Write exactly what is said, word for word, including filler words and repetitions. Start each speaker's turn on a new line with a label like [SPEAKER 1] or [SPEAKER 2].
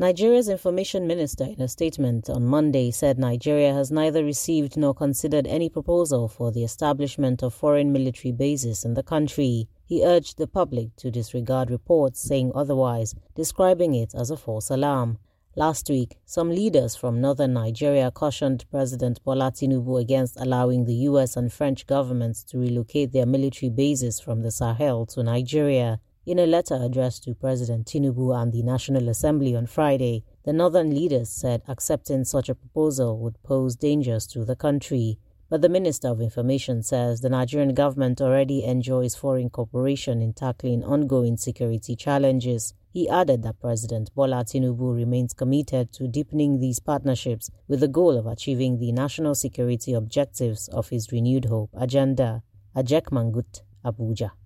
[SPEAKER 1] Nigeria's information minister in a statement on Monday said Nigeria has neither received nor considered any proposal for the establishment of foreign military bases in the country. He urged the public to disregard reports saying otherwise, describing it as a false alarm. Last week, some leaders from northern Nigeria cautioned President Bola Tinubu against allowing the U S and French governments to relocate their military bases from the Sahel to Nigeria. In a letter addressed to President Tinubu and the National Assembly on Friday, the northern leaders said accepting such a proposal would pose dangers to the country. But the Minister of Information says the Nigerian government already enjoys foreign cooperation in tackling ongoing security challenges. He added that President Bola Tinubu remains committed to deepening these partnerships with the goal of achieving the national security objectives of his Renewed Hope agenda. Ajek Mangut, Abuja.